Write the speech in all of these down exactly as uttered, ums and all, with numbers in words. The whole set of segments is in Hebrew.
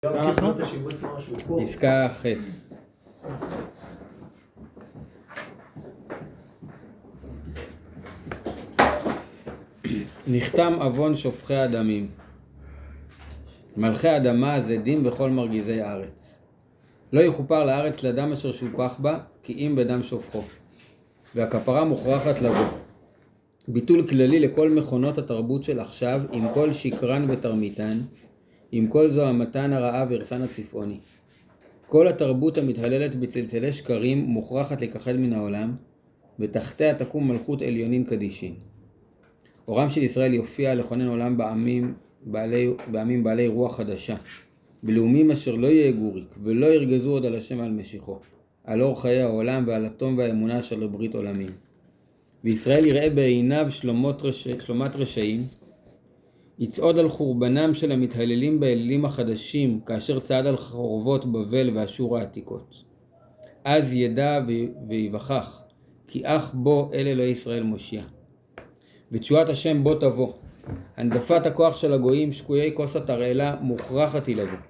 פסקה ח' נחתם אבון שופכי הדמים. מלכי אדמה זדים בכל מרגיזי הארץ. לא יכופר לארץ לדם אשר שופך בה, כי אם בדם שופכו. והכפרה מוכרחת לבוא. ביטול כללי לכל מכונות התרבות של עכשיו, עם כל שקרן ותרמיתן, עם כל זוהמתן הרעה והרסן הצפעוני. כל התרבות המתהללת בצלצלי שקרים מוכרחת לכחד מן העולם, ותחתיה תקום מלכות עליונים קדישין. אורם של ישראל יופיע לכונן עולם בעמים בעלי, בעמים בעלי רוח חדשה, בלאומים אשר לא יהגו ריק ולא ירגזו עוד על השם ועל משיחו, על אור חיי העולם ועל התום והאמונה אשר לברית עולמים. וישראל יראה בעיניו שלומות רש... שלומת רשעים, יצעוד על חורבנם של המתהללים באלילים החדשים, כאשר צעד על חורבות בבל ואשור העתיקות. אז ידע ויבחח, כי אך בו אל אלוהי ישראל מושיע. ותשועת השם בו תבוא. הנדפת הכוח של הגויים, שקויי כוס התרעלה, מוכרחת היא לבוא.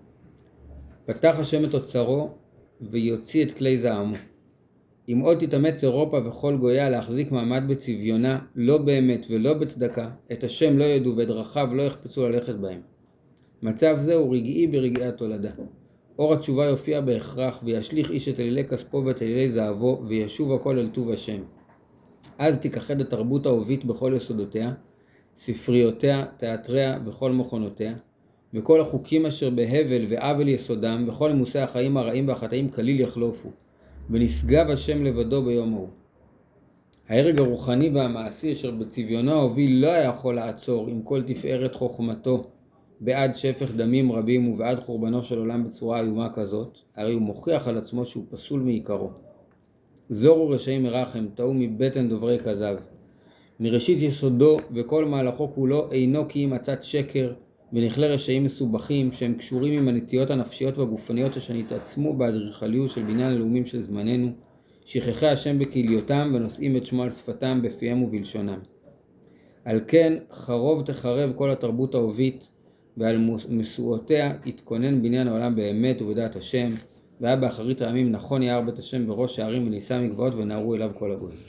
פתח השם את אוצרו, ויוציא את כלי זעמו. אם עוד תתאמץ אירופה וכל גויה להחזיק מעמד בצביונה, לא באמת ולא בצדקה, את השם לא ידעו ואת דרכיו לא יחפצו ללכת בהם. מצב זה הוא רגעי ברגעי התולדה. אור התשובה יופיע בהכרח, וישליך איש את אלילי כספו ואת אלילי זהבו, וישוב הכל אל טוב השם. אז תיכחד התרבות האהובית בכל יסודותיה, ספריותיה, תיאטריה וכל מכונותיה, וכל החוקים אשר בהבל ועוול יסודם, וכל עמוסי החיים הרעים והחטאים כליל יחלופו. ונשגב השם לבדו ביום ההוא. ההרג הרוחני והמעשי אשר בצביונו ההוביל לא היה יכול לעצור עם כל תפארת חוכמתו בעד שפך דמים רבים ובעד חורבנו של עולם בצורה איומה כזאת, הרי הוא מוכיח על עצמו שהוא פסול מעיקרו. זורו רשעים מרחם, טעו מבטן דוברי כזב. מראשית יסודו וכל מהלכו כולו אינו כי אם עצת שקר ונכלי רשעים מסובכים שהם קשורים עם הנטיות הנפשיות והגופניות אשר נתעצמו באדריכליות של בניין הלאומים של זמננו, שכחי השם בקהיליותם ונושאים את שמו על שפתם בפיהם ובלשונם. על כן חרוב תחרב כל התרבות האהובית, ועל מסועותיה יתכונן בניין העולם באמת ובדעת השם, והיה באחרית הימים נכון יער בית השם בראש הערים ונישא מגבעות ונערו אליו כל הגויים.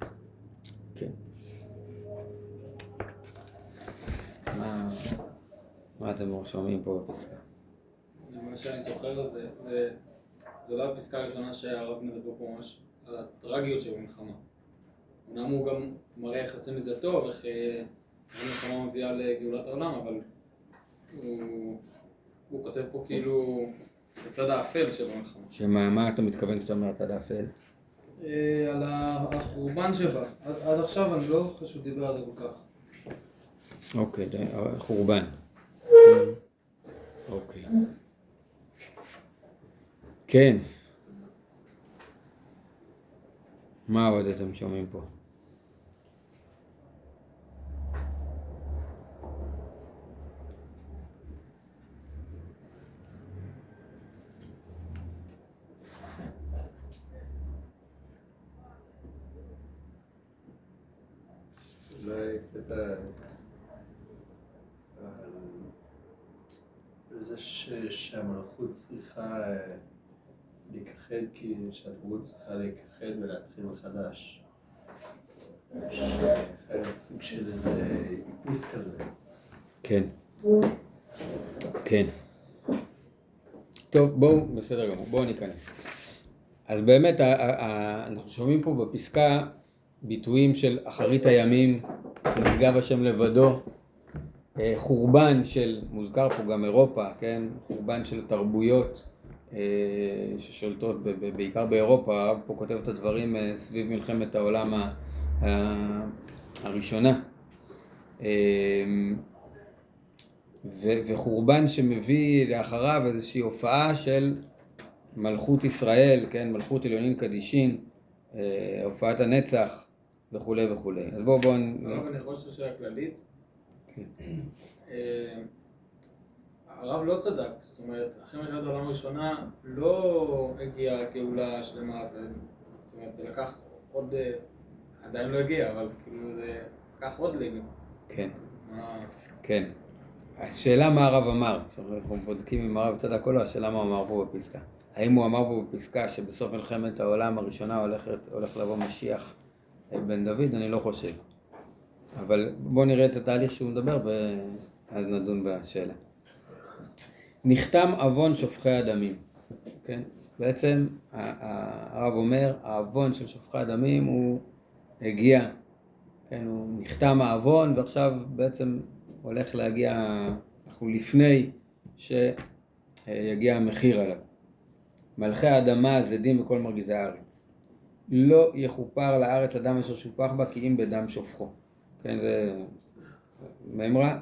כן. מה... מה אתם שומעים פה בפסקה? מה שאני זוכר זה, זה, זה לא הפסקה הראשונה שהרב מדבר פה ממש על הטרגיות של המלחמה. אומנם הוא גם מראה איך יוצא מזה טוב, איך המלחמה מביאה לגאולת העולם, אבל הוא, הוא כותב פה כאילו את הצד האפל של המלחמה. שמה, מה אתה מתכוון שאתה אומר הצד האפל? על החורבן שבה. עד, עד עכשיו אני לא חושב שהוא דיבר על זה כל כך. אוקיי, חורבן. אוקיי. כן. מה עוד אתם שומעים פה? אולי קטע זה שהמלכות צריכה להיכחד, כי שהתרבות צריכה להיכחד ולהתחיל מחדש. סוג של איזה איפוס כזה. כן. כן. טוב, בואו, בסדר גמור, בואו ניכנס. אז באמת, אנחנו שומעים פה בפסקה ביטויים של אחרית הימים, נשגב השם לבדו, חורבן של, מוזכר פה גם אירופה, כן? חורבן של תרבויות ששולטות בעיקר באירופה. הרב פה כותב את הדברים סביב מלחמת העולם הראשונה. וחורבן שמביא לאחריו איזושהי הופעה של מלכות ישראל, כן? מלכות עליונים קדישין, הופעת הנצח וכו' וכו'. אז בואו בואו... הרב, אני יכול לשאול שאלה כללית? הרב לא צדק, זאת אומרת, אחרי מלחמת העולם הראשונה לא הגיעה גאולה שלמה, זאת אומרת, זה לקח עוד, עדיין לא הגיע, אבל כאילו זה לקח עוד ליגה. כן, כן. השאלה מה הרב אמר, אנחנו בודקים אם הרב צדק או לא, השאלה מה הוא אמר פה בפסקה. האם הוא אמר פה בפסקה שבסוף מלחמת העולם הראשונה הולכת, הולך לבוא משיח בן דוד? אני לא חושב. אבל בואו נראה את התהליך שהוא מדבר ואז נדון בשאלה. נחתם אבון שופכי הדמים. כן? בעצם הרב אומר, האבון של שופכי הדמים הוא הגיע, כן? הוא נחתם האבון ועכשיו בעצם הולך להגיע, אנחנו לפני שיגיע המחיר עליו. מלכי האדמה, זדים וכל מרגיזי הארץ. לא יכופר לארץ לדם אשר שופך בה כי אם בדם שופכו. כן, זה מאמרה.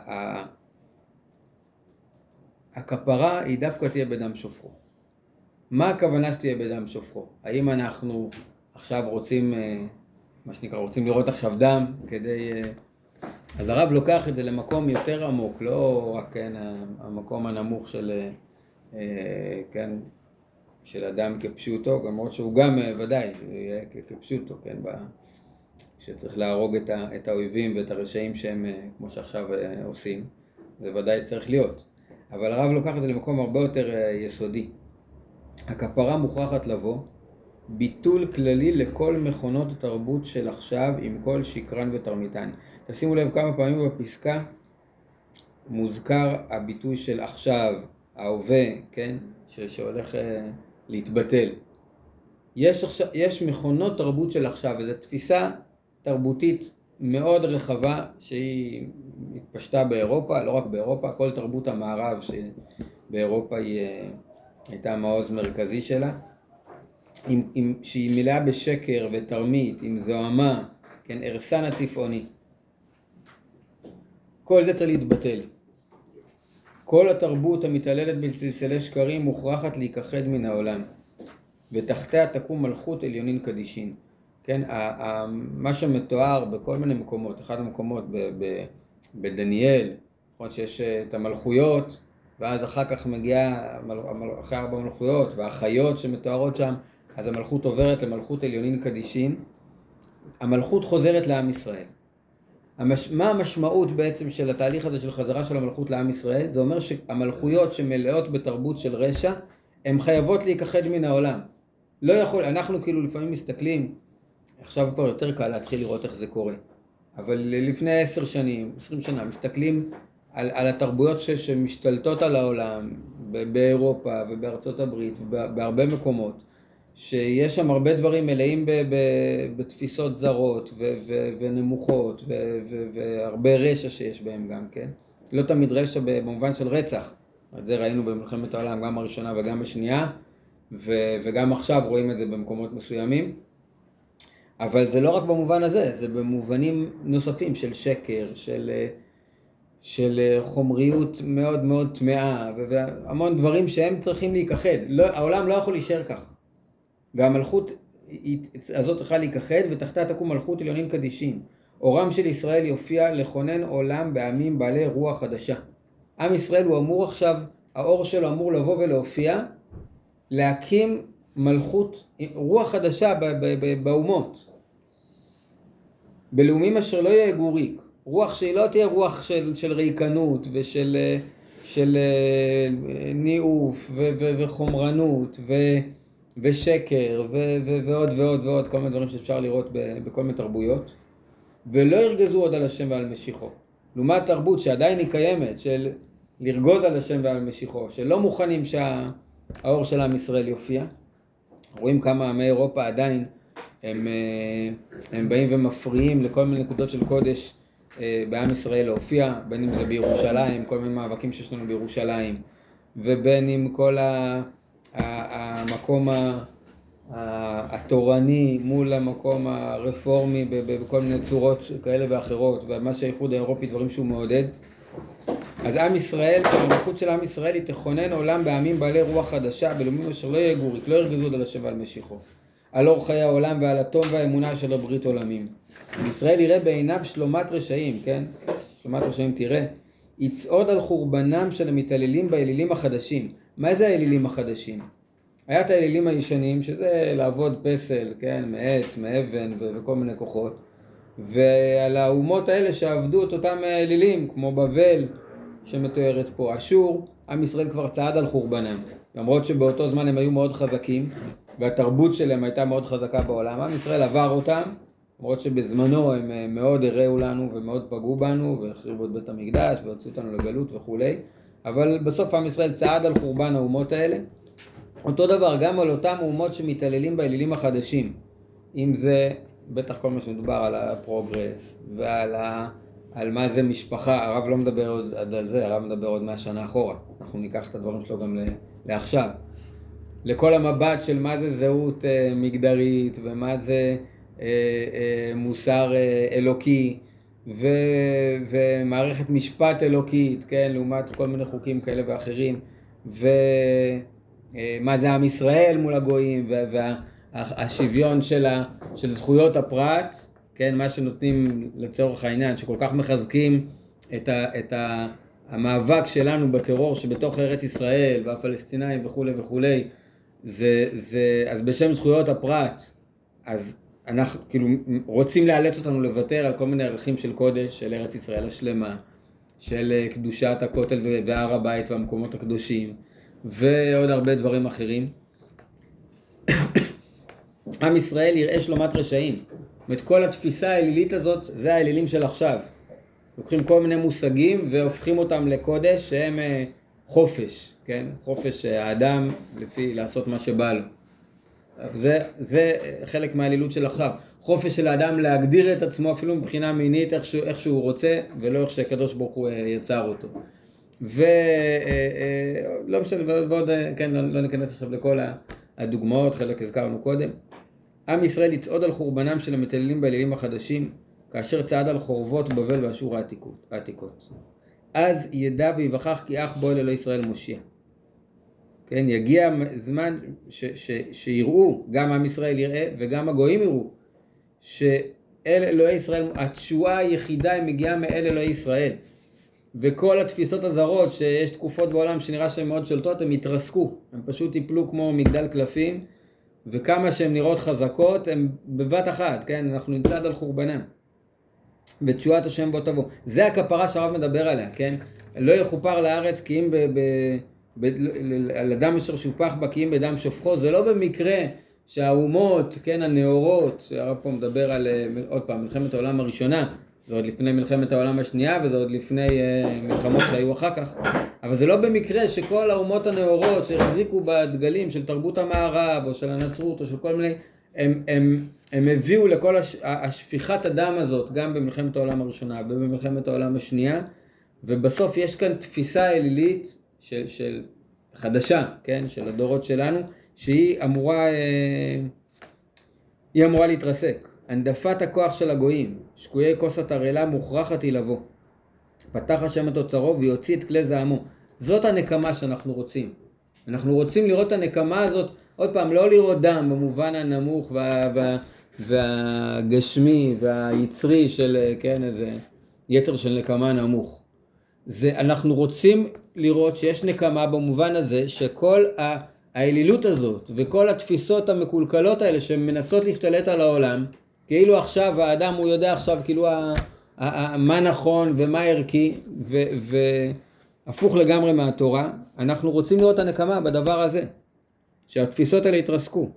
הכפרה היא דווקא תהיה בדם שופכו. מה הכוונה שתהיה בדם שופכו? האם אנחנו עכשיו רוצים, מה שנקרא, רוצים לראות עכשיו דם כדי... אז הרב לוקח את זה למקום יותר עמוק, לא רק כן, המקום הנמוך של, כן, של אדם כפשוטו, למרות שהוא גם ודאי כפשוטו, כן, שצריך להרוג את, ה, את האויבים ואת הרשעים שהם, כמו שעכשיו עושים, זה ודאי צריך להיות. אבל הרב לוקח את זה למקום הרבה יותר יסודי. הכפרה מוכרחת לבוא, ביטול כללי לכל מכונות התרבות של עכשיו עם כל שקרן ותרמיתן. תשימו לב כמה פעמים בפסקה מוזכר הביטוי של עכשיו, ההווה, כן? ש- שהולך uh, להתבטל. יש, עכשיו, יש מכונות תרבות של עכשיו, וזו תפיסה תרבותית מאוד רחבה שהיא התפשטה באירופה, לא רק באירופה, כל תרבות המערב שבאירופה היא uh, הייתה מעוז מרכזי שלה. עם, עם, שהיא מלאה בשקר ותרמית, עם זוהמה, כן, ארסן הצפעוני. כל זה צריך להתבטל. כל התרבות המתעללת בצלצלי שקרים מוכרחת להיכחד מן העולם. ותחתיה תקום מלכות עליונין קדישין. כן, ה, ה, מה שמתואר בכל מיני מקומות, אחד המקומות ב, ב, בדניאל, נכון שיש את המלכויות, ואז אחר כך מגיעה, אחרי ארבע מלכויות, והחיות שמתוארות שם, אז המלכות עוברת למלכות עליונין קדישין. המלכות חוזרת לעם ישראל. המש... מה המשמעות בעצם של התהליך הזה של חזרה של המלכות לעם ישראל? זה אומר שהמלכויות שמלאות בתרבות של רשע, הן חייבות להיכחד מן העולם. לא יכול, אנחנו כאילו לפעמים מסתכלים, עכשיו כבר יותר קל להתחיל לראות איך זה קורה. אבל לפני עשר שנים, עשרים שנה, מסתכלים על, על התרבויות ש... שמשתלטות על העולם, באירופה ובארצות הברית, בהרבה מקומות. שיש שם הרבה דברים מלאים ב- ב- בתפיסות זרות ו- ו- ונמוכות ו- ו- והרבה רשע שיש בהם גם, כן? לא תמיד רשע במובן של רצח. את זה ראינו במלחמת העולם, גם הראשונה וגם השנייה, ו- וגם עכשיו רואים את זה במקומות מסוימים. אבל זה לא רק במובן הזה, זה במובנים נוספים של שקר, של, של חומריות מאוד מאוד טמאה, והמון דברים שהם צריכים להיכחד. לא, העולם לא יכול להישאר ככה. והמלכות הזאת צריכה להיכחד, ותחתה תקום מלכות עליונין קדישין. אורם של ישראל יופיע לכונן עולם בעמים בעלי רוח חדשה. עם ישראל הוא אמור עכשיו, האור שלו אמור לבוא ולהופיע, להקים מלכות, רוח חדשה באומות. בלאומים אשר לא יהגו ריק. רוח שהיא לא תהיה רוח של, של ריקנות ושל של ניאוף ו, ו, וחומרנות ו... ושקר ו- ו- ועוד ועוד ועוד, כל מיני דברים שאפשר לראות ב- בכל מיני תרבויות, ולא ירגזו עוד על השם ועל משיחו. לעומת תרבות שעדיין היא קיימת, של לרגוז על השם ועל משיחו, שלא מוכנים שהאור של עם ישראל יופיע. רואים כמה עמי אירופה עדיין הם, הם באים ומפריעים לכל מיני נקודות של קודש בעם ישראל להופיע, בין אם זה בירושלים, כל מיני מאבקים שיש לנו בירושלים, ובין אם כל ה... המקום התורני מול המקום הרפורמי בכל מיני צורות כאלה ואחרות, ומה שהאיחוד האירופי דברים שהוא מעודד. אז עם ישראל, המלכות של עם ישראל היא תכונן עולם בעמים בעלי רוח חדשה, בלאומים אשר לא יהגו ריק, לא ירגזו עוד על השם ועל משיחו, על אור חיי העולם ועל התום והאמונה של הברית עולמים. ישראל יראה בעיניו שלומת רשעים, כן? שלומת רשעים תראה. יצעוד על חורבנם של המתעללים באלילים החדשים. מה זה האלילים החדשים? היה את האלילים הישנים, שזה לעבוד פסל, כן, מעץ, מאבן ו- וכל מיני כוחות. ועל האומות האלה שעבדו את אותם אלילים, כמו בבל, שמתוארת פה. אשור, עם ישראל כבר צעד על חורבנם. למרות שבאותו זמן הם היו מאוד חזקים, והתרבות שלהם הייתה מאוד חזקה בעולם. עם ישראל עבר אותם, למרות שבזמנו הם מאוד הראו לנו ומאוד פגעו בנו, והחריבו את בית המקדש, והוצאו אותנו לגלות וכולי. אבל בסוף עם ישראל צעד על חורבן האומות האלה. אותו דבר גם על אותם אומות שמתעללים באלילים החדשים. אם זה, בטח כל מה שמדובר על הפרוגרס, ועל ה... על מה זה משפחה, הרב לא מדבר עוד על זה, הרב מדבר עוד מהשנה אחורה. אנחנו ניקח את הדברים שלו גם לעכשיו. לכל המבט של מה זה זהות אה, מגדרית, ומה זה אה, אה, מוסר אה, אלוקי, ו, ומערכת משפט אלוקית, כן, לעומת כל מיני חוקים כאלה ואחרים, ומה אה, זה עם ישראל מול הגויים, והשוויון של, ה, של זכויות הפרט, כן, מה שנותנים לצורך העניין, שכל כך מחזקים את, ה, את ה, המאבק שלנו בטרור שבתוך ארץ ישראל והפלסטינאים וכו' וכו', זה, זה, אז בשם זכויות הפרט, אז אנחנו כאילו רוצים לאלץ אותנו לוותר על כל מיני ערכים של קודש, של ארץ ישראל השלמה, של קדושת הכותל והר הבית והמקומות הקדושים, ועוד הרבה דברים אחרים. עם ישראל יראה שלומת רשעים. את כל התפיסה האלילית הזאת, זה האלילים של עכשיו. לוקחים כל מיני מושגים והופכים אותם לקודש שהם חופש, כן? חופש האדם לפי לעשות מה שבא לו. זה, זה חלק מהאלילות של עכשיו. חופש של האדם להגדיר את עצמו אפילו מבחינה מינית איך שהוא, איך שהוא רוצה, ולא איך שהקדוש ברוך הוא יצר אותו. ולא משנה, ועוד, כן, לא, לא ניכנס עכשיו לכל הדוגמאות, חלק הזכרנו קודם. עם ישראל יצעוד על חורבנם של המתעללים באלילים החדשים, כאשר צעד על חורבות בבל ואשור העתיקות. אז ידע ויווכח כי אך בו אל אלוהי ישראל מושיע. כן, יגיע זמן ש, ש, שיראו, גם עם ישראל יראה וגם הגויים יראו, שאל אלוהי ישראל, התשועה היחידה היא מגיעה מאל אלוהי ישראל. וכל התפיסות הזרות שיש תקופות בעולם שנראה שהן מאוד שולטות, הן יתרסקו. הן פשוט ייפלו כמו מגדל קלפים, וכמה שהן נראות חזקות, הן בבת אחת, כן? אנחנו נצעד על חורבנם. ותשועת השם בו תבוא. זה הכפרה שהרב מדבר עליה, כן? לא יכופר לארץ כי אם ב... ב על אדם אשר שופח בה כי אם בדם שופכו, זה לא במקרה שהאומות, כן, הנאורות, שהרב פה מדבר על, עוד פעם, מלחמת העולם הראשונה, זה עוד לפני מלחמת העולם השנייה, וזה עוד לפני uh, מלחמות שהיו אחר כך, אבל זה לא במקרה שכל האומות הנאורות שהחזיקו בדגלים של תרבות המערב, או של הנצרות, או של כל מיני, הם, הם, הם הביאו לכל הש, השפיכת הדם הזאת, גם במלחמת העולם הראשונה, ובמלחמת העולם השנייה, ובסוף יש כאן תפיסה אלילית, של, של חדשה, כן, של הדורות שלנו, שהיא אמורה, אה, היא אמורה להתרסק. הנדפת הכוח של הגויים, שקויי כוס התרעלה מוכרחת היא לבוא. פתח השם את אוצרו ויוציא את כלי זעמו. זאת הנקמה שאנחנו רוצים. אנחנו רוצים לראות את הנקמה הזאת, עוד פעם, לא לראות דם במובן הנמוך וה, וה, והגשמי והיצרי של, כן, איזה יצר של נקמה נמוך. זה, אנחנו רוצים לראות שיש נקמה במובן הזה שכל האלילות הזאת וכל התפיסות המקולקלות האלה שמנסות להשתלט על העולם, כאילו עכשיו האדם הוא יודע עכשיו כאילו ה, ה, ה, מה נכון ומה ערכי ו, והפוך לגמרי מהתורה, אנחנו רוצים לראות הנקמה בדבר הזה, שהתפיסות האלה יתרסקו.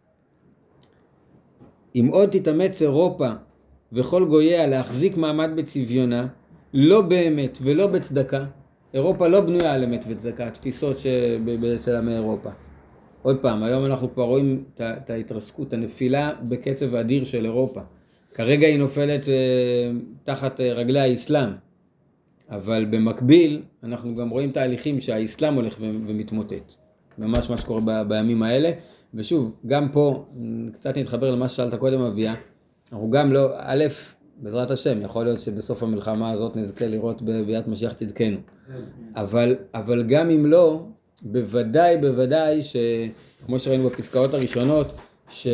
אם עוד תתאמץ אירופה וכל גוייה להחזיק מעמד בצביונה, לא באמת ולא בצדקה, אירופה לא בנויה על אמת וצדקה, התפיסות שבצל עמי אירופה. עוד פעם, היום אנחנו כבר רואים את ההתרסקות, הנפילה בקצב אדיר של אירופה. כרגע היא נופלת תחת רגלי האסלאם, אבל במקביל אנחנו גם רואים תהליכים שהאסלאם הולך ומתמוטט. ממש מה שקורה בימים האלה. ושוב, גם פה, קצת נתחבר למה ששאלת קודם אביה, אנחנו גם לא, א', בעזרת השם, יכול להיות שבסוף המלחמה הזאת נזכה לראות בביאת משיח צדקנו. אבל, אבל גם אם לא, בוודאי, בוודאי, שכמו שראינו בפסקאות הראשונות, ש...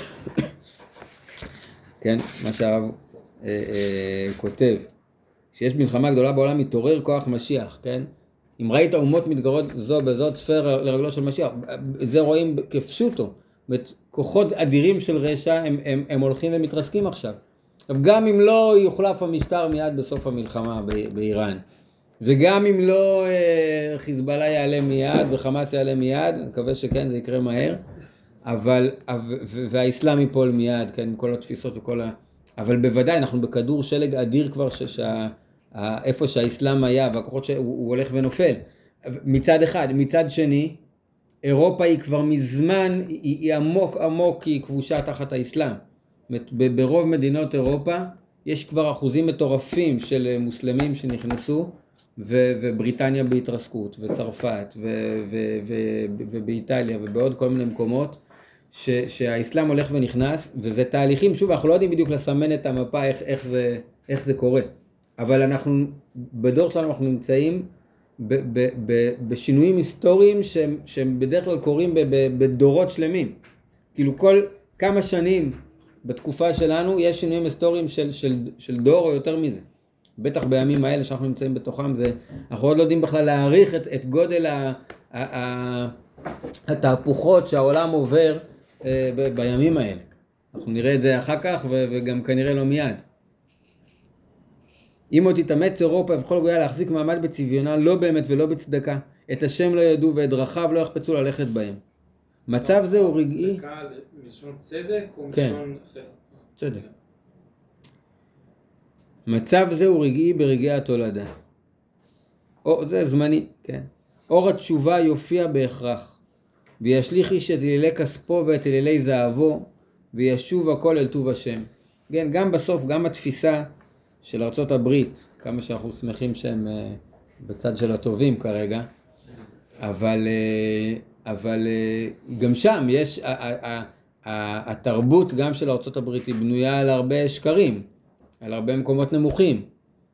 כן, מה שהרב אה, אה, כותב, שיש מלחמה גדולה בעולם, מתעורר כוח משיח, כן? אם ראית אומות מתגרות זו בזאת ספר לרגלו של משיח, זה רואים כפשוטו, כוחות אדירים של רשע, הם, הם, הם הולכים ומתרסקים עכשיו. גם אם לא יוחלף המשטר מיד בסוף המלחמה באיראן, וגם אם לא אה, חיזבאללה יעלה מיד וחמאס יעלה מיד, אני מקווה שכן, זה יקרה מהר, אבל, והאסלאם ייפול מיד, כן, עם כל התפיסות וכל ה... אבל בוודאי, אנחנו בכדור שלג אדיר כבר, שה, איפה שהאסלאם היה, והכוחות שהוא הולך ונופל. מצד אחד, מצד שני, אירופה היא כבר מזמן, היא, היא עמוק עמוק, היא כבושה תחת האסלאם. ברוב מדינות אירופה, יש כבר אחוזים מטורפים של מוסלמים שנכנסו, ו- ובריטניה בהתרסקות, וצרפת, ו- ו- ו- ובאיטליה, ובעוד כל מיני מקומות, ש- שהאסלאם הולך ונכנס, וזה תהליכים, שוב, אנחנו לא יודעים בדיוק לסמן את המפה, איך, איך, זה, איך זה קורה. אבל אנחנו, בדור שלנו אנחנו נמצאים ב- ב- ב- בשינויים היסטוריים, שהם, שהם בדרך כלל קורים ב- ב- בדורות שלמים. כאילו כל כמה שנים בתקופה שלנו, יש שינויים היסטוריים של, של, של דור או יותר מזה. בטח בימים האלה שאנחנו נמצאים בתוכם, זה, אנחנו עוד לא יודעים בכלל להעריך את, את גודל ה, ה, ה, התהפוכות שהעולם עובר אה, ב, בימים האלה. אנחנו נראה את זה אחר כך ו, וגם כנראה לא מיד. אם עוד תתאמץ אירופה וכל גויה להחזיק מעמד בצביונה, לא באמת ולא בצדקה, את השם לא ידעו ואת דרכיו לא יחפצו ללכת בהם. מצב זה הוא רגעי. צדקה מלשון צדק או כן. מלשון חסד? צדק. מצב זה הוא רגעי ברגעי התולדה. או, זה זמני, כן. אור התשובה יופיע בהכרח, וישליך איש את אלילי כספו ואת אלילי זהבו, וישוב הכל אל טוב השם. כן, גם בסוף, גם התפיסה של ארצות הברית, כמה שאנחנו שמחים שהם uh, בצד של הטובים כרגע, אבל, uh, אבל uh, גם שם יש, uh, uh, uh, uh, התרבות גם של ארצות הברית היא בנויה על הרבה שקרים, על הרבה מקומות נמוכים,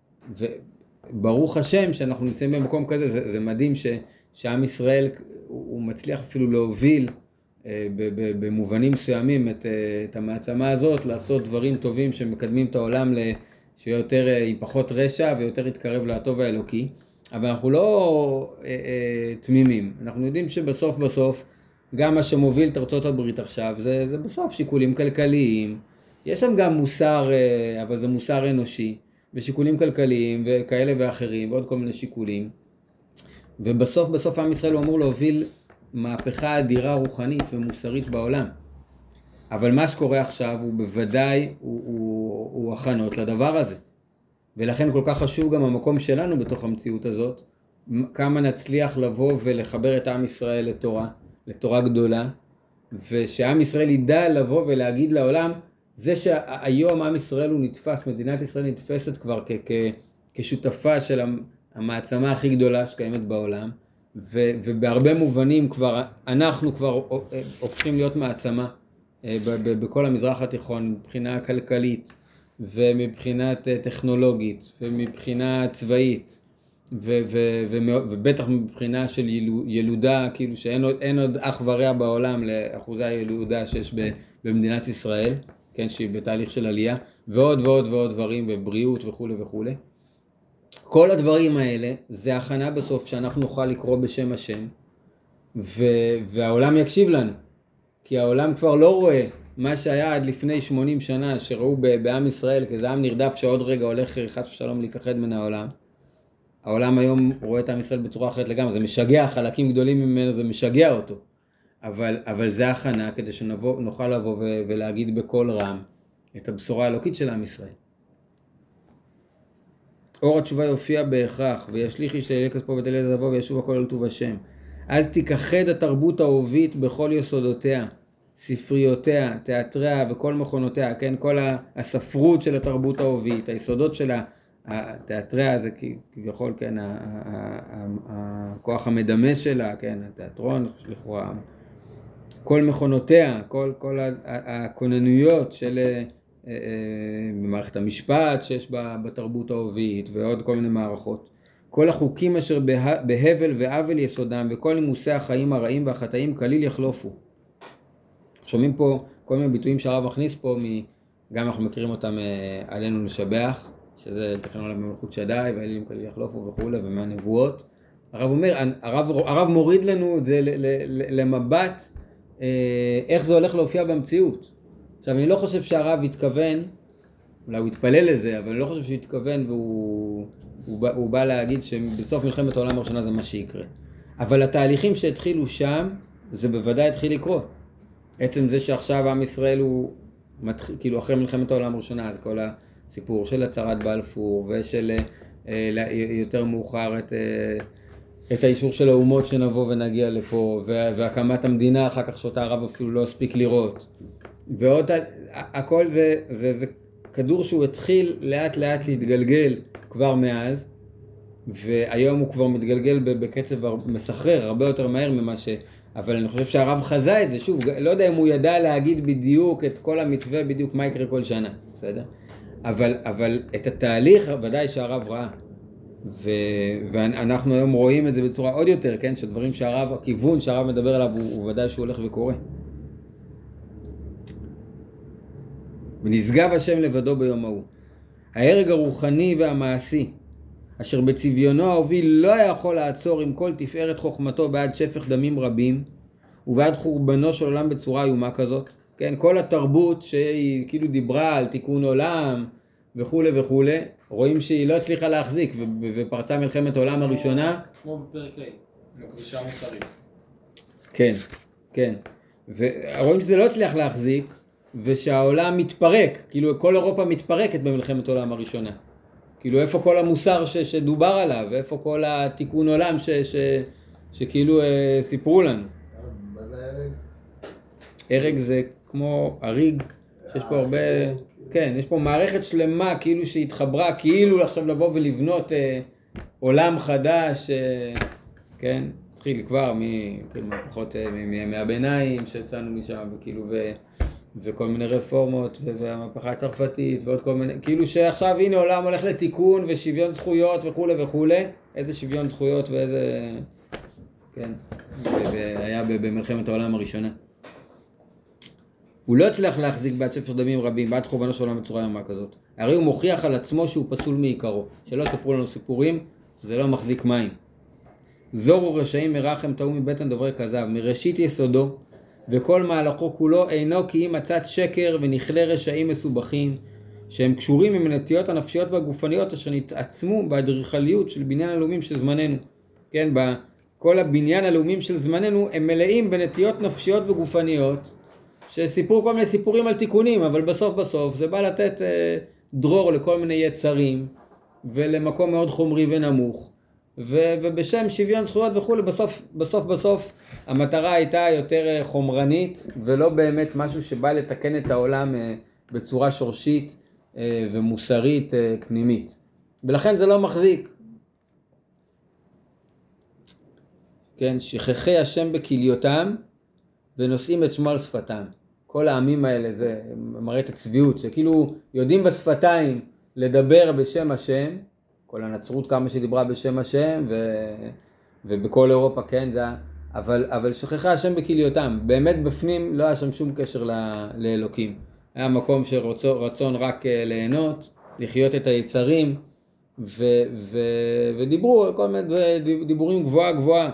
וברוך השם שאנחנו נמצאים במקום כזה, זה, זה מדהים ש, שעם ישראל הוא מצליח אפילו להוביל אה, במובנים מסוימים את, את המעצמה הזאת, לעשות דברים טובים שמקדמים את העולם שיהיה יותר, עם פחות רשע ויותר יתקרב לטוב האלוקי, אבל אנחנו לא אה, אה, תמימים, אנחנו יודעים שבסוף בסוף, גם מה שמוביל את ארצות הברית עכשיו, זה, זה בסוף שיקולים כלכליים, יש שם גם מוסר, אבל זה מוסר אנושי, ושיקולים כלכליים וכאלה ואחרים, ועוד כל מיני שיקולים. ובסוף, בסוף עם ישראל הוא אמור להוביל מהפכה אדירה רוחנית ומוסרית בעולם. אבל מה שקורה עכשיו הוא בוודאי, הוא, הוא, הוא הכנות לדבר הזה. ולכן כל כך חשוב גם המקום שלנו בתוך המציאות הזאת, כמה נצליח לבוא ולחבר את עם ישראל לתורה, לתורה גדולה, ושעם ישראל ידע לבוא ולהגיד לעולם, זה שהיום עם ישראל הוא נתפס, מדינת ישראל נתפסת כבר כ- כ- כשותפה של המעצמה הכי גדולה שקיימת בעולם, ו- ובהרבה מובנים כבר, אנחנו כבר הופכים להיות מעצמה ב- ב- בכל המזרח התיכון, מבחינה כלכלית, ומבחינת טכנולוגית, ומבחינה צבאית, ו- ו- ו- ובטח מבחינה של ילו- ילודה, כאילו שאין עוד, אין עוד אח ורע בעולם לאחוזי הילודה שיש ב- במדינת ישראל, כן, שהיא בתהליך של עלייה, ועוד ועוד ועוד דברים, ובריאות וכו' וכו'. כל הדברים האלה, זה הכנה בסוף שאנחנו נוכל לקרוא בשם השם, ו- והעולם יקשיב לנו. כי העולם כבר לא רואה מה שהיה עד לפני שמונים שנה, שראו ב- בעם ישראל, כזה עם נרדף שעוד רגע הולך חס ושלום להיכחד מן העולם. העולם היום רואה את עם ישראל בצורה אחרת לגמרי, זה משגע, חלקים גדולים ממנו, זה משגע אותו. אבל, אבל זה הכנה כדי שנוכל לבוא ו- ולהגיד בכל רם את הבשורה האלוקית של עם ישראל. אור התשובה יופיע בהכרח, וישליך איש לאלי כספו ואת אלילי זהבו וישוב הכל אל טוב השם. אז תיכחד התרבות האהובית בכל יסודותיה, ספריותיה, תיאטריה וכל מכונותיה, כן, כל הספרות של התרבות האהובית, היסודות שלה, התיאטריה זה כביכול, כן, הכוח המדמה שלה, כן, התיאטרון, לכאורה, כל מכונותיה, כל, כל הכוננויות של במערכת המשפט שיש בתרבות האהובית ועוד כל מיני מערכות. כל החוקים אשר בהבל ועוול יסודם וכל לימוסי החיים הרעים והחטאים כליל יחלופו. שומעים פה כל מיני ביטויים שהרב מכניס פה, גם אנחנו מכירים אותם עלינו לשבח, שזה לתכן עולם במלכות שדי והאלים כליל יחלופו וכו' ומהנבואות. הרב אומר, הרב, הרב מוריד לנו את זה למבט, איך זה הולך להופיע במציאות. עכשיו אני לא חושב שהרב התכוון, אולי הוא התפלל לזה, אבל אני לא חושב שהוא התכוון והוא הוא בא, הוא בא להגיד שבסוף מלחמת העולם הראשונה זה מה שיקרה. אבל התהליכים שהתחילו שם, זה בוודאי התחיל לקרות. עצם זה שעכשיו עם ישראל הוא, מתחיל, כאילו אחרי מלחמת העולם הראשונה, אז כל הסיפור של הצהרת בלפור, ושל אה, יותר מאוחר את, אה, את האישור של האומות שנבוא ונגיע לפה, והקמת המדינה אחר כך שאותה הרב אפילו לא הספיק לראות. ועוד, הכל זה, זה, זה כדור שהוא התחיל לאט לאט להתגלגל כבר מאז, והיום הוא כבר מתגלגל בקצב מסחרר, הרבה יותר מהר ממה ש... אבל אני חושב שהרב חזה את זה, שוב, לא יודע אם הוא ידע להגיד בדיוק את כל המתווה, בדיוק מה יקרה כל שנה, בסדר? אבל, אבל את התהליך ודאי שהרב ראה, ו... ואנחנו היום רואים את זה בצורה עוד יותר, כן? שדברים שהרב, הכיוון שהרב מדבר עליו הוא, הוא ודאי שהוא הולך וקורה. ונשגב השם לבדו ביום ההוא. ההרג הרוחני והמעשי, אשר בצביונו ההוביל לא יכול לעצור עם כל תפארת חוכמתו בעד שפך דמים רבים, ובעד חורבנו של עולם בצורה איומה כזאת. כן, כל התרבות שהיא כאילו דיברה על תיקון עולם וכו' וכו', רואים שהיא לא הצליחה להחזיק, ופרצה מלחמת העולם הראשונה. כמו בפרק ה', מקבישה מוסרית. כן, כן. ורואים שזה לא הצליח להחזיק, ושהעולם מתפרק, כאילו כל אירופה מתפרקת במלחמת העולם הראשונה. כאילו איפה כל המוסר ש, שדובר עליו, איפה כל התיקון עולם ש, ש, שכאילו אה, סיפרו לנו. מה זה הרג? הרג זה כמו הריג, שיש פה הרבה, כן, יש פה מערכת שלמה כאילו שהתחברה, כאילו עכשיו לבוא ולבנות אה, עולם חדש, אה, כן, התחיל כבר מ, כאילו, פחות אה, מימי הביניים שיצאנו משם, וכאילו, ו... וכל מיני רפורמות, והמהפכה הצרפתית, ועוד כל מיני, כאילו שעכשיו הנה עולם הולך לתיקון ושוויון זכויות וכו' וכו', איזה שוויון זכויות ואיזה, כן, והיה במלחמת העולם הראשונה. הוא לא הצליח להחזיק בעד שפך דמים רבים, בעד חורבנו של עולם בצורה ימה כזאת. הרי הוא מוכיח על עצמו שהוא פסול מעיקרו, שלא ספרו לנו סיפורים, זה לא מחזיק מים. זורו רשעים מרחם טעו מבטן דוברי כזב, מראשית יסודו, וכל מהלכו כולו אינו כי אם מצאת שקר ונכלי רשעים מסובכים, שהם קשורים עם הנטיות הנפשיות והגופניות אשר נתעצמו באדריכליות של בניין הלאומים של זמננו. כן, כל הבניין הלאומים של זמננו הם מלאים בנטיות נפשיות וגופניות, שסיפרו כל מיני סיפורים על תיקונים, אבל בסוף בסוף זה בא לתת אה, דרור לכל מיני יצרים, ולמקום מאוד חומרי ונמוך. ו- ובשם שוויון זכויות וכו', בסוף, בסוף, בסוף, המטרה הייתה יותר חומרנית, ולא באמת משהו שבא לתקן את העולם בצורה שורשית ומוסרית פנימית. ולכן זה לא מחזיק. כן, שכחי השם בכליותם, ונושאים את שמו על שפתם. כל העמים האלה, זה מראה את הצביעות, שכאילו יודעים בשפתיים לדבר בשם השם, כל הנצרות כמה שדיברה בשם השם, ו... ובכל אירופה כן זה, אבל, אבל שכחה השם בכליותם, באמת בפנים לא היה שם שום קשר ל... לאלוקים. היה מקום שרצון רק ליהנות, לחיות את היצרים, ו... ו... ודיברו כל מיני דיבורים גבוהה גבוהה,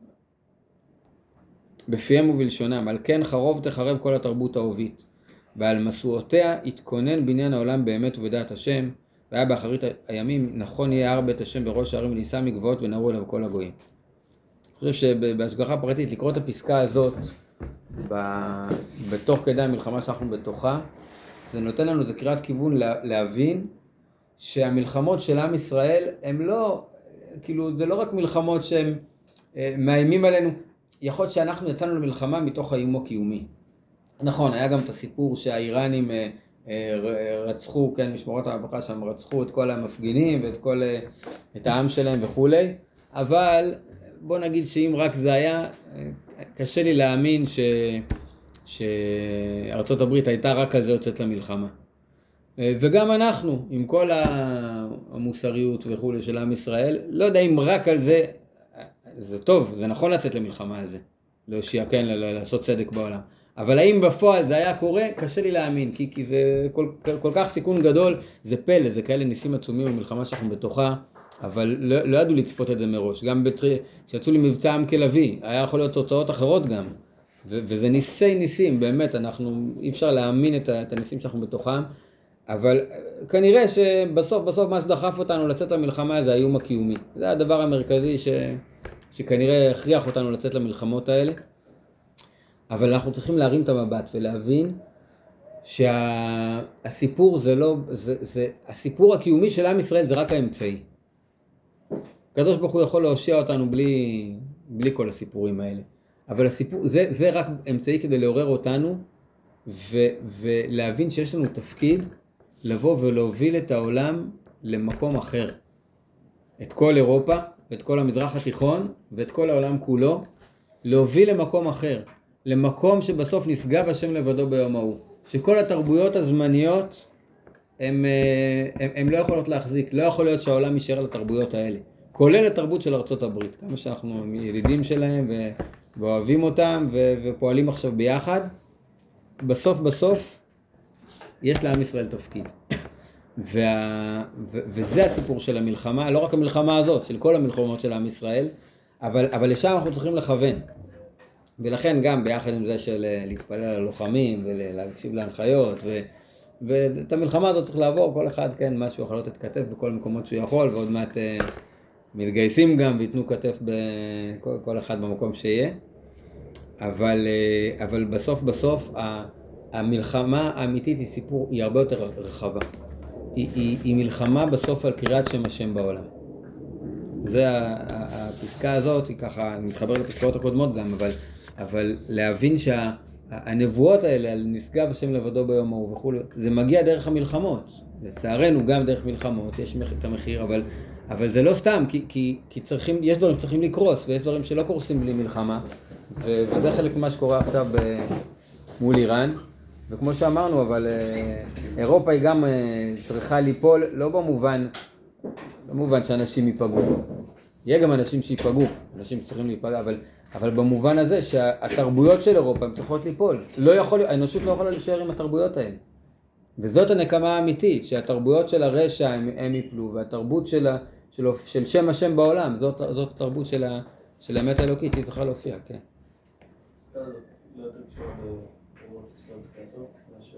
בפיהם ובלשונם, על כן חרוב תחרב כל התרבות האהובית, ועל מסועותיה התכונן בניין העולם באמת ובדעת השם, והיה באחרית הימים נכון יהיה הר בית השם בראש הערים ונישא מגבעות ונערו אליו כל הגויים. אני חושב שבהשגחה פרטית לקרוא את הפסקה הזאת בתוך כדי המלחמה שאנחנו בתוכה, זה נותן לנו, זה קריאת כיוון להבין שהמלחמות של עם ישראל הם לא, כאילו זה לא רק מלחמות שהם מאיימים עלינו, יכול להיות שאנחנו יצאנו למלחמה מתוך האיום הקיומי. נכון, היה גם את הסיפור שהאיראנים רצחו, כן, משמרות המהפכה שם רצחו את כל המפגינים ואת כל, את העם שלהם וכו', אבל בוא נגיד שאם רק זה היה, קשה לי להאמין ש, שארצות הברית הייתה רק כזה יוצאת למלחמה. וגם אנחנו, עם כל המוסריות וכו' של עם ישראל, לא יודע אם רק על זה, זה טוב, זה נכון לצאת למלחמה על זה, להושיע, כן, לעשות צדק בעולם. אבל האם בפועל זה היה קורה? קשה לי להאמין, כי, כי זה כל, כל כך סיכון גדול, זה פלא, זה כאלה ניסים עצומים במלחמה שאנחנו בתוכה, אבל לא, לא ידעו לצפות את זה מראש. גם בתרי, כשיצאו למבצע עם כלבי, היה יכול להיות תוצאות אחרות גם. ו, וזה ניסי ניסים, באמת, אנחנו, אי אפשר להאמין את, את הניסים שאנחנו בתוכם. אבל כנראה שבסוף בסוף מה שדחף אותנו לצאת למלחמה זה האיום הקיומי. זה הדבר המרכזי ש... שכנראה הכריח אותנו לצאת למלחמות האלה. אבל אנחנו צריכים להרים את המבט ולהבין שהסיפור זה לא, זה, זה, הסיפור הקיומי של עם ישראל זה רק האמצעי. הקדוש ברוך הוא יכול להושיע אותנו בלי, בלי כל הסיפורים האלה. אבל הסיפור, זה, זה רק אמצעי כדי לעורר אותנו ו, ולהבין שיש לנו תפקיד לבוא ולהוביל את העולם למקום אחר. את כל אירופה, ואת כל המזרח התיכון, ואת כל העולם כולו, להוביל למקום אחר. למקום שבסוף נשגב השם לבדו ביום ההוא. שכל התרבויות הזמניות, הם, הם, הם לא יכולות להחזיק. לא יכול להיות שהעולם יישאר על התרבויות האלה. כולל התרבות של ארצות הברית. כמה שאנחנו ילידים שלהם ואוהבים אותם ו, ופועלים עכשיו ביחד. בסוף בסוף, יש לעם ישראל תפקיד. וה, ו, וזה הסיפור של המלחמה. לא רק המלחמה הזאת, של כל המלחמות של עם ישראל. אבל, אבל לשם אנחנו צריכים לכוון. ולכן גם ביחד עם זה של להתפלל על הלוחמים ולהקשיב להנחיות ו... ואת המלחמה הזאת צריך לעבור, כל אחד כן משהו יכול לתת כתף בכל מקומות שהוא יכול, ועוד מעט uh, מתגייסים גם ויתנו כתף בכל כל אחד במקום שיהיה. אבל, uh, אבל בסוף בסוף המלחמה האמיתית היא סיפור, היא הרבה יותר רחבה. היא, היא, היא מלחמה בסוף על קריאת שם השם בעולם. זה הפסקה הזאת, היא ככה, אני מתחבר לפסקאות הקודמות גם, אבל אבל להבין שהנבואות האלה על נשגב השם לבדו ביום ההוא וכו', זה מגיע דרך המלחמות. לצערנו גם דרך מלחמות, יש את המחיר, אבל, אבל זה לא סתם, כי, כי, כי צריכים, יש דברים שצריכים לקרוס, ויש דברים שלא קורסים בלי מלחמה, ו, וזה חלק ממה שקורה עכשיו מול איראן. וכמו שאמרנו, אבל אירופה היא גם צריכה ליפול, לא במובן, במובן שאנשים ייפגעו. יהיה גם אנשים שיפגעו, אנשים שצריכים להיפגע, אבל, אבל במובן הזה שהתרבויות של אירופה הן צריכות ליפול. לא יכול, האנושות לא יכולה להישאר עם התרבויות האלה. וזאת הנקמה האמיתית, שהתרבויות של הרשע הם, הם ייפלו, והתרבות של, ה, של, של שם השם בעולם, זאת, זאת התרבות של, ה, של האמת האלוקית שהיא צריכה להופיע, כן. סתם, לא יודעת קשור לאורות ישראל בתחייתו, משהו?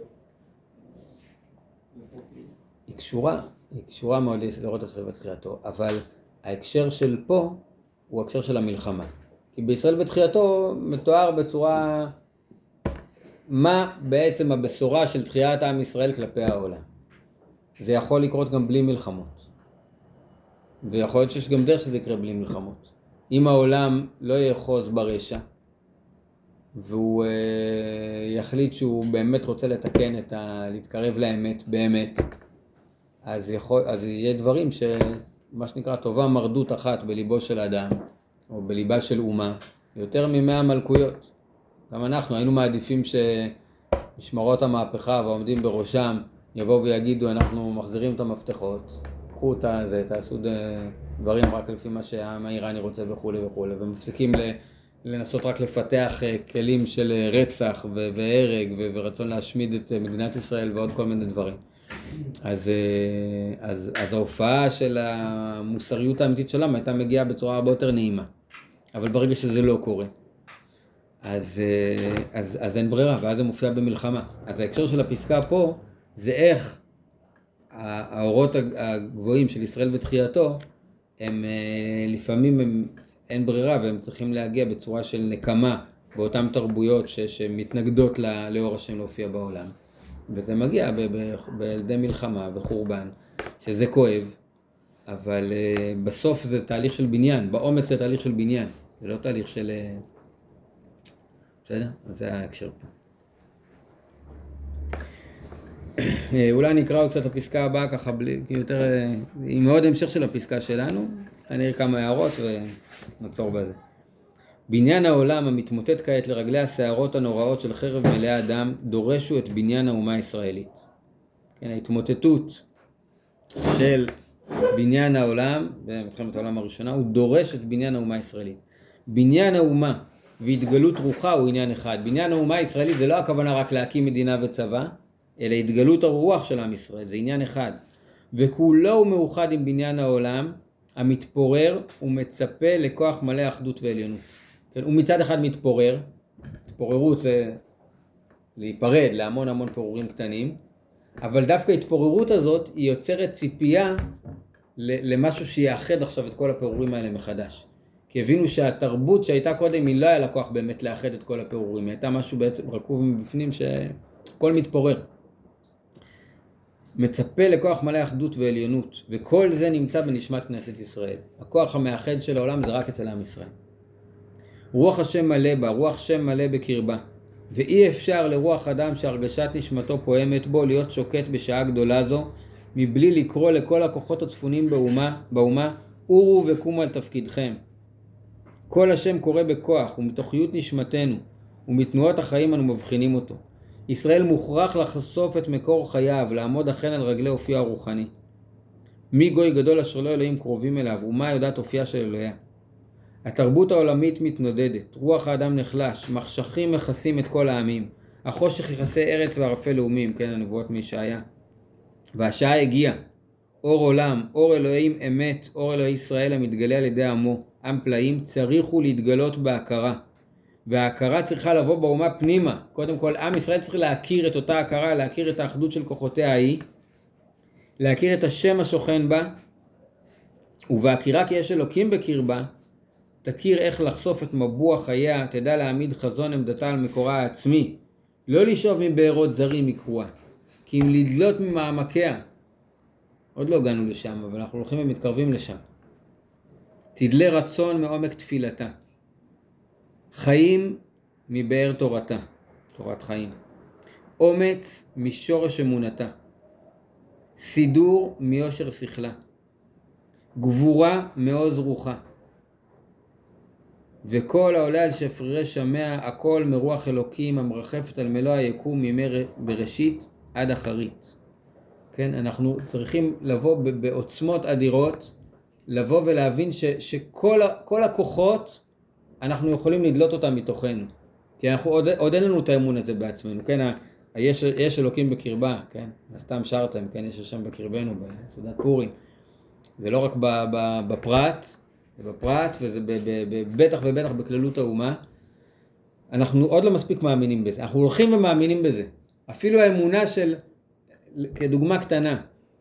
היא קשורה, היא קשורה מאוד לאורות ישראל בתחייתו, אבל ההקשר של פה הוא ההקשר של המלחמה. כי בישראל בתחייתו מתואר בצורה מה בעצם הבשורה של תחיית עם ישראל כלפי העולם. זה יכול לקרות גם בלי מלחמות. ויכול להיות שיש גם דרך שזה יקרה בלי מלחמות. אם העולם לא יחוז ברשע, והוא אה, יחליט שהוא באמת רוצה לתקן את ה... להתקרב לאמת באמת, אז, יכול, אז יהיה דברים ש... מה שנקרא טובה מרדות אחת בליבו של אדם, או בליבה של אומה, יותר ממאה מלכויות. גם אנחנו היינו מעדיפים שמשמרות המהפכה והעומדים בראשם יבואו ויגידו אנחנו מחזירים את המפתחות, קחו את זה, תעשו דברים רק לפי מה שהעם האיראני רוצה וכו' וכו', ומפסיקים לנסות רק לפתח כלים של רצח והרג ורצון להשמיד את מדינת ישראל ועוד כל מיני דברים. אז, אז, אז ההופעה של המוסריות האמיתית שלהם הייתה מגיעה בצורה הרבה יותר נעימה. אבל ברגע שזה לא קורה, אז, אז, אז אין ברירה, ואז זה מופיע במלחמה. אז ההקשר של הפסקה פה, זה איך האורות הגבוהים של ישראל בתחייתו, הם לפעמים הם, אין ברירה, והם צריכים להגיע בצורה של נקמה באותן תרבויות ש, שמתנגדות לאור השם להופיע בעולם. וזה מגיע בילדי מלחמה וחורבן, שזה כואב, אבל uh, בסוף זה תהליך של בניין, באומץ זה תהליך של בניין, זה לא תהליך של... בסדר? אז זה ההקשר פה. אולי נקרא עוד קצת הפסקה הבאה ככה, בלי, יותר, היא מאוד המשך של הפסקה שלנו, אני אראה כמה הערות ונצור בזה. בניין העולם המתמוטט כעת לרגלי השערות הנוראות של חרב מלאה אדם דורשו את בניין האומה הישראלית. כן, ההתמוטטות של בניין העולם, במלחמת העולם הראשונה, הוא דורש את בניין האומה הישראלית. בניין האומה והתגלות רוחה הוא עניין אחד. בניין האומה הישראלית זה לא הכוונה רק להקים מדינה וצבא, אלא התגלות הרוח של עם ישראל, זה עניין אחד. וכולו הוא מאוחד עם בניין העולם המתפורר ומצפה לכוח מלא אחדות ועליונות. כן, הוא מצד אחד מתפורר, התפוררות זה להיפרד להמון המון פירורים קטנים, אבל דווקא ההתפוררות הזאת היא יוצרת ציפייה למשהו שיאחד עכשיו את כל הפירורים האלה מחדש. כי הבינו שהתרבות שהייתה קודם היא לא היה לה כוח באמת לאחד את כל הפירורים, היא הייתה משהו בעצם רקוב מבפנים שהכל מתפורר. מצפה לכוח מלא אחדות ועליונות, וכל זה נמצא בנשמת כנסת ישראל. הכוח המאחד של העולם זה רק אצל עם ישראל. רוח השם מלא בה, רוח שם מלא בקרבה, ואי אפשר לרוח אדם שהרגשת נשמתו פועמת בו להיות שוקט בשעה גדולה זו, מבלי לקרוא לכל הכוחות הצפונים באומה, באומה, אורו וקומו על תפקידכם. כל השם קורא בכוח ומתוכיות נשמתנו, ומתנועות החיים אנו מבחינים אותו. ישראל מוכרח לחשוף את מקור חייו, לעמוד אכן על רגלי אופייה הרוחני. מי גוי גדול אשר לא אלוהים קרובים אליו, ומה יודעת אופייה של אלוהיה. התרבות העולמית מתנודדת, רוח האדם נחלש, מחשכים מכסים את כל העמים, החושך יכסה ארץ וערפל לאומים, כן, הנבואות מישעיה. והשעה הגיעה, אור עולם, אור אלוהים אמת, אור אלוהי ישראל המתגלה על ידי עמו, עם פלאים, צריכו להתגלות בהכרה. וההכרה צריכה לבוא באומה פנימה. קודם כל, עם ישראל צריך להכיר את אותה הכרה, להכיר את האחדות של כוחותיה ההיא, להכיר את השם השוכן בה, ובהכירה כי יש אלוקים בקרבה, תכיר איך לחשוף את מבוע חייה, תדע להעמיד חזון עמדתה על מקורה העצמי, לא לשאוב מבארות זרים מקרואה, כי אם לדלות ממעמקיה, עוד לא הגענו לשם, אבל אנחנו הולכים ומתקרבים לשם. תדלה רצון מעומק תפילתה. חיים מבאר תורתה, תורת חיים. אומץ משורש אמונתה. סידור מיושר שכלה. גבורה מעוז רוחה. וכל העולה על שפרירי שמע, הכל מרוח אלוקים המרחפת על מלוא היקום מימי בראשית עד אחרית. כן, אנחנו צריכים לבוא בעוצמות אדירות, לבוא ולהבין ש, שכל כל הכוחות אנחנו יכולים לדלות אותם מתוכנו. כי אנחנו עוד, עוד אין לנו את האמון הזה בעצמנו, כן, ה, יש, יש אלוקים בקרבה, כן, סתם שרתם, כן, יש השם בקרבנו בסעודת פורים. זה לא רק ב, ב, בפרט, זה בפרט וזה ב, ב, ב, בטח ובטח בכללות האומה. אנחנו עוד לא מספיק מאמינים בזה, אנחנו הולכים ומאמינים בזה. אפילו האמונה של, כדוגמה קטנה,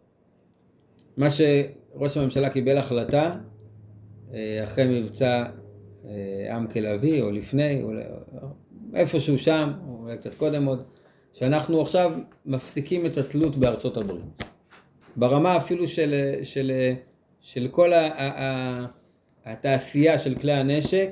מה שראש הממשלה קיבל החלטה, אחרי מבצע עם כלבי, או לפני, או איפשהו שם, או אולי קצת קודם עוד, שאנחנו עכשיו מפסיקים את התלות בארצות הברית. ברמה אפילו של, של, של כל ה, ה, ה, התעשייה של כלי הנשק,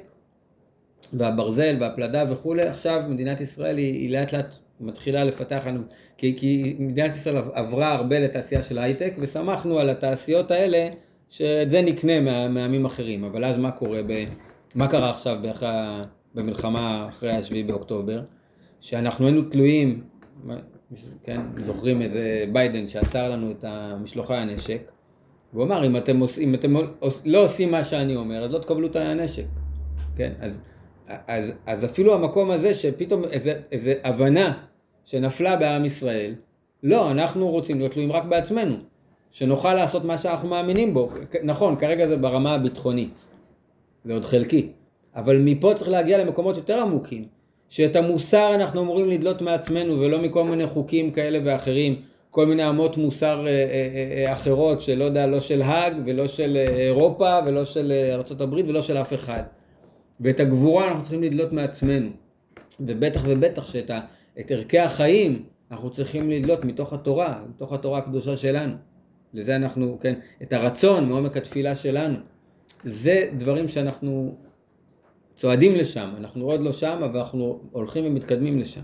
והברזל והפלדה וכו', עכשיו מדינת ישראל היא, היא לאט לאט מתחילה לפתח, כי, כי מדינת ישראל עברה הרבה לתעשייה של הייטק, ושמחנו על התעשיות האלה, שאת זה נקנה מה, מהעמים אחרים. אבל אז מה קורה, ב, מה קרה עכשיו באחרי, במלחמה אחרי השביעי באוקטובר? שאנחנו היינו תלויים, כן, זוכרים את זה, ביידן שעצר לנו את המשלוחי הנשק, והוא אמר, אם אתם, עוש, אם אתם לא עושים מה שאני אומר, אז לא תקבלו את הנשק. כן, אז, אז, אז אפילו המקום הזה שפתאום איזה, איזה הבנה שנפלה בעם ישראל, לא, אנחנו רוצים להיות תלויים רק בעצמנו, שנוכל לעשות מה שאנחנו מאמינים בו. נכון, כרגע זה ברמה הביטחונית, זה עוד חלקי, אבל מפה צריך להגיע למקומות יותר עמוקים, שאת המוסר אנחנו אמורים לדלות מעצמנו, ולא מכל מיני חוקים כאלה ואחרים, כל מיני אמות מוסר אחרות, שלא יודע, לא של האג, ולא של אירופה, ולא של ארצות הברית, ולא של אף אחד. ואת הגבורה אנחנו צריכים לדלות מעצמנו. ובטח ובטח שאת ה, את ערכי החיים אנחנו צריכים לדלות מתוך התורה, מתוך התורה הקדושה שלנו. לזה אנחנו, כן, את הרצון מעומק התפילה שלנו. זה דברים שאנחנו צועדים לשם, אנחנו עוד לא שם, אבל אנחנו הולכים ומתקדמים לשם.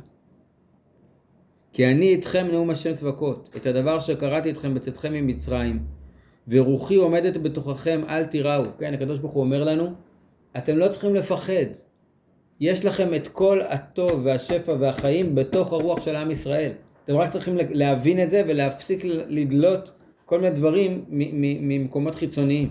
כי אני איתכם נאום השם צבקות, את הדבר שקראתי אתכם בצאתכם ממצרים, ורוחי עומדת בתוככם, אל תיראו. כן, הקדוש ברוך הוא אומר לנו, אתם לא צריכים לפחד. יש לכם את כל הטוב והשפע והחיים בתוך הרוח של עם ישראל. אתם רק צריכים להבין את זה ולהפסיק לדלות כל מיני דברים ממקומות חיצוניים.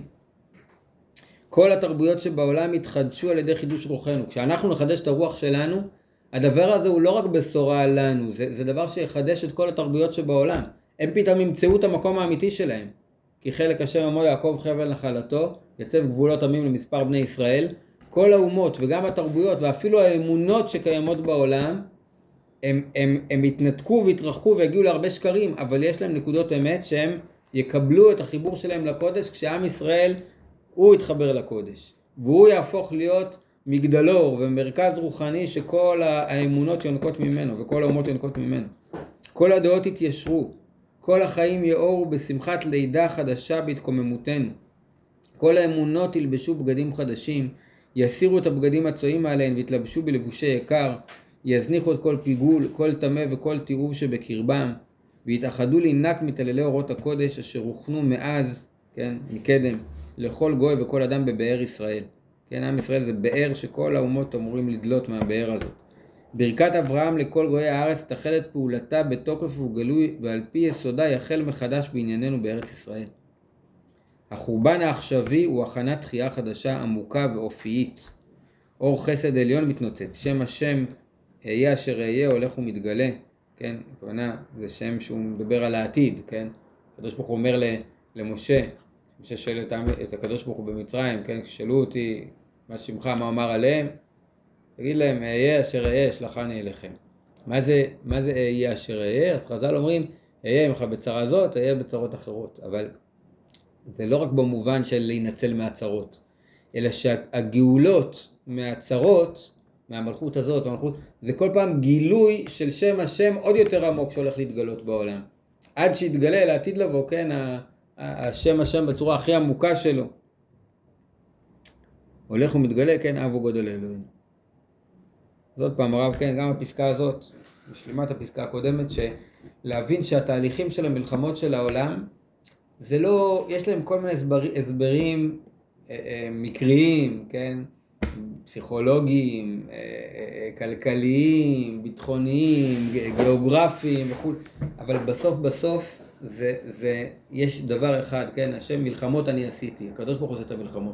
כל התרבויות שבעולם התחדשו על ידי חידוש רוחנו. כשאנחנו נחדש את הרוח שלנו, הדבר הזה הוא לא רק בשורה לנו, זה, זה דבר שיחדש את כל התרבויות שבעולם. הם פתאום ימצאו את המקום האמיתי שלהם. כי חלק השם עמו יעקב חבל נחלתו, יצב גבולות עמים למספר בני ישראל. כל האומות וגם התרבויות ואפילו האמונות שקיימות בעולם, הם, הם, הם התנתקו והתרחקו והגיעו להרבה שקרים, אבל יש להם נקודות אמת שהם יקבלו את החיבור שלהם לקודש, כשעם ישראל הוא יתחבר לקודש, והוא יהפוך להיות מגדלור ומרכז רוחני שכל האמונות יונקות ממנו וכל האומות יונקות ממנו. כל הדעות יתיישרו, כל החיים יאורו בשמחת לידה חדשה בהתקוממותנו. כל האמונות ילבשו בגדים חדשים, יסירו את הבגדים הצועים עליהן והתלבשו בלבושי יקר, יזניחו את כל פיגול, כל טמא וכל תיעוב שבקרבם, והתאחדו לינק מתעללי אורות הקודש אשר הוכנו מאז, כן, מקדם, לכל גוי וכל אדם בבאר ישראל. כן, עם ישראל זה באר שכל האומות אמורים לדלות מהבאר הזאת. ברכת אברהם לכל גוי הארץ תחל את פעולתה בתוקף וגלוי, ועל פי יסודה יחל מחדש בענייננו בארץ ישראל. החורבן העכשווי הוא הכנת תחייה חדשה עמוקה ואופיית. אור חסד עליון מתנוצץ, שם השם אהיה אשר אהיה הולך ומתגלה, כן, הכוונה זה שם שהוא מדבר על העתיד, כן, הקדוש ברוך הוא אומר למשה, משה שואל את הקדוש ברוך הוא במצרים, כן, שאלו אותי מה שמך, מה אמר עליהם, תגיד להם אהיה אשר אהיה שלחני אליכם. מה זה, מה זה אהיה אשר אהיה? אז חז"ל אומרים אהיה עמך בצרה זאת, אהיה בצרות אחרות, אבל זה לא רק במובן של להינצל מהצרות, אלא שהגאולות מהצרות, מהמלכות הזאת, המלכות, זה כל פעם גילוי של שם השם עוד יותר עמוק שהולך להתגלות בעולם. עד שיתגלה לעתיד לבוא, כן, השם השם בצורה הכי עמוקה שלו. הולך ומתגלה, כן, אב וגודל אלוהים. זאת פעם הרב, כן, גם הפסקה הזאת, משלימת הפסקה הקודמת, שלהבין שהתהליכים של המלחמות של העולם, זה לא, יש להם כל מיני הסבר, הסברים אה, אה, מקריים, כן, פסיכולוגיים, אה, אה, כלכליים, ביטחוניים, גיאוגרפיים וכו', אבל בסוף בסוף זה, זה, יש דבר אחד, כן, השם מלחמות אני עשיתי, הקדוש ברוך הוא עושה את המלחמות.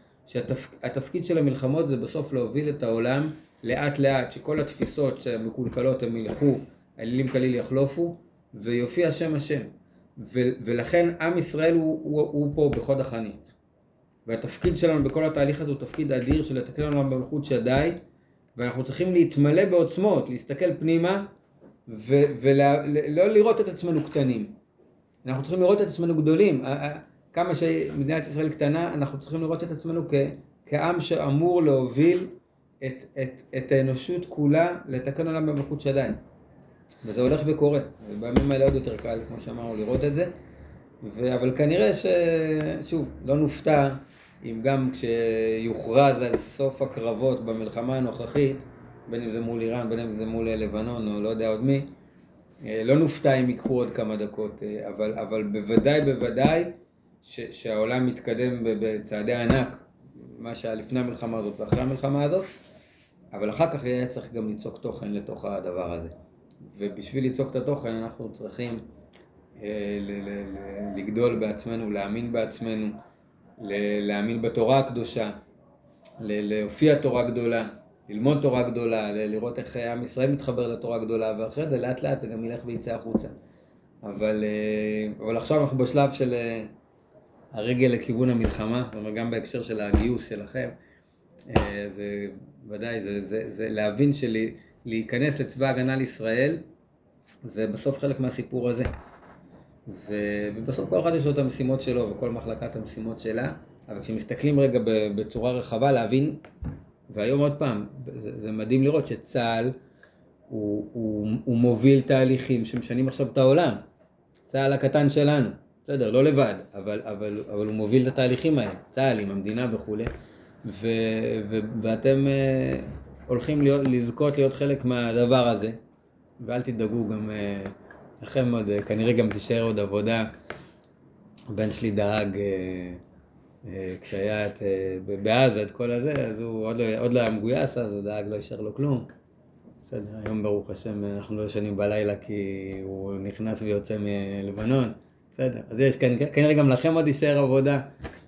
שהתפקיד של המלחמות זה בסוף להוביל את העולם לאט לאט, שכל התפיסות שהמקולקלות הם ילכו, האלילים כליל יחלופו, ויופיע שם השם. ו- ולכן עם ישראל הוא, הוא, הוא פה בחוד החנית. והתפקיד שלנו בכל התהליך הזה הוא תפקיד אדיר של לתקן לנו במלכות שדי, ואנחנו צריכים להתמלא בעוצמות, להסתכל פנימה, ו- ולא לא לראות את עצמנו קטנים. אנחנו צריכים לראות את עצמנו גדולים. כמה שמדינת ישראל קטנה, אנחנו צריכים לראות את עצמנו כ- כעם שאמור להוביל את, את, את האנושות כולה לתקן עולם במלכות שדי. וזה הולך וקורה, ובימים האלה עוד יותר קל, כמו שאמרנו, לראות את זה. ו... אבל כנראה ש... שוב, לא נופתע אם גם כשיוכרז על סוף הקרבות במלחמה הנוכחית, בין אם זה מול איראן, בין אם זה מול לבנון, או לא יודע עוד מי, לא נופתע אם יקחו עוד כמה דקות, אבל, אבל בוודאי, בוודאי, ש... שהעולם מתקדם בצעדי ענק, מה שהיה לפני המלחמה הזאת ואחרי המלחמה הזאת, אבל אחר כך יהיה צריך גם ליצוק תוכן לתוך הדבר הזה. ובשביל ליצוק את התוכן אנחנו צריכים אה, ל- ל- ל- לגדול בעצמנו, להאמין בעצמנו, ל- להאמין בתורה הקדושה, ל- להופיע תורה גדולה, ללמוד תורה גדולה, ל- לראות איך עם ישראל מתחבר לתורה גדולה, ואחרי זה לאט לאט זה גם ילך ויצא החוצה. אבל, אה, אבל עכשיו אנחנו בשלב של אה, הרגל לכיוון המלחמה, זאת אומרת גם בהקשר של הגיוס שלכם, אה, זה ודאי, זה, זה, זה להבין שלי, להיכנס לצבא הגנה לישראל, זה בסוף חלק מהסיפור הזה. ובסוף כל אחד יש לו את המשימות שלו, וכל מחלקה את המשימות שלה, אבל כשמסתכלים רגע בצורה רחבה, להבין, והיום עוד פעם, זה, זה מדהים לראות שצה"ל, הוא, הוא, הוא מוביל תהליכים שמשנים עכשיו את העולם. צה"ל הקטן שלנו, בסדר, לא לבד, אבל, אבל, אבל הוא מוביל את התהליכים האלה, צה"ל עם המדינה וכו'. ו, ו, ואתם... הולכים להיות, לזכות להיות חלק מהדבר הזה, ואל תדאגו גם לכם עוד, כנראה גם תישאר עוד עבודה. הבן שלי דאג כשהיה את, בעזה את כל הזה, אז הוא עוד לא, עוד לא היה מגויס, אז הוא דאג, לא יישאר לו כלום. בסדר, היום ברוך השם אנחנו לא ישנים בלילה כי הוא נכנס ויוצא מלבנון, בסדר, אז יש כנראה, כנראה גם לכם עוד יישאר עבודה,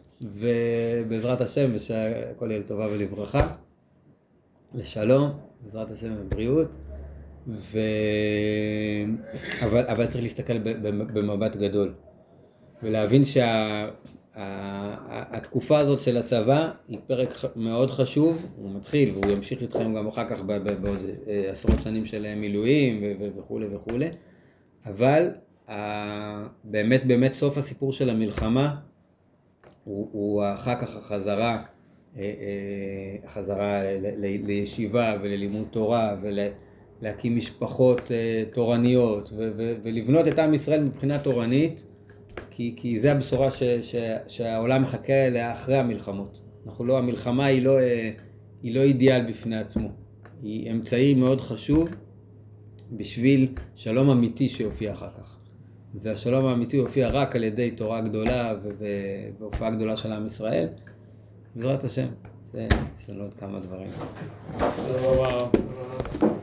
ובעזרת השם ושהכל יהיה לטובה ולברכה. לשלום, בעזרת השם ובריאות, ו... אבל, אבל צריך להסתכל במבט גדול, ולהבין התקופה הזאת של הצבא היא פרק מאוד חשוב, הוא מתחיל והוא ימשיך איתכם גם אחר כך בעוד עשרות שנים של מילואים וכו' וכו', אבל באמת באמת סוף הסיפור של המלחמה הוא, הוא אחר כך החזרה, החזרה לישיבה וללימוד תורה ולהקים משפחות תורניות ולבנות את עם ישראל מבחינה תורנית, כי, כי זה הבשורה ש, ש, שהעולם מחכה אליה אחרי המלחמות. אנחנו לא, המלחמה היא לא, היא לא אידיאל בפני עצמו. היא אמצעי מאוד חשוב בשביל שלום אמיתי שיופיע אחר כך. והשלום האמיתי יופיע רק על ידי תורה גדולה והופעה גדולה של עם ישראל. בעזרת השם, יש לנו עוד כמה דברים. וואו.